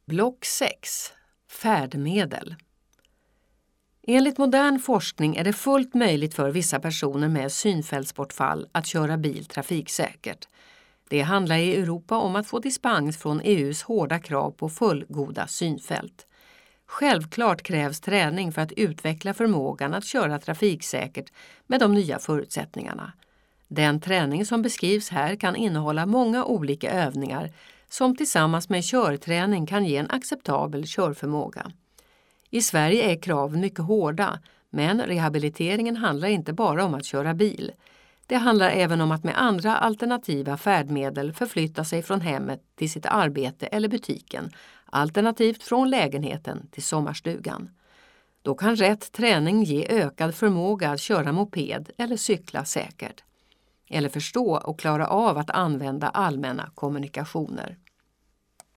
Block 6. Färdmedel. Enligt modern forskning är det fullt möjligt för vissa personer med synfältsbortfall att köra bil trafiksäkert. Det handlar i Europa om att få dispens från EU:s hårda krav på fullgoda synfält. Självklart krävs träning för att utveckla förmågan att köra trafiksäkert med de nya förutsättningarna. Den träning som beskrivs här kan innehålla många olika övningar som tillsammans med körträning kan ge en acceptabel körförmåga. I Sverige är kraven mycket hårda, men rehabiliteringen handlar inte bara om att köra bil. Det handlar även om att med andra alternativa färdmedel förflytta sig från hemmet till sitt arbete eller butiken, alternativt från lägenheten till sommarstugan. Då kan rätt träning ge ökad förmåga att köra moped eller cykla säkert. Eller förstå och klara av att använda allmänna kommunikationer.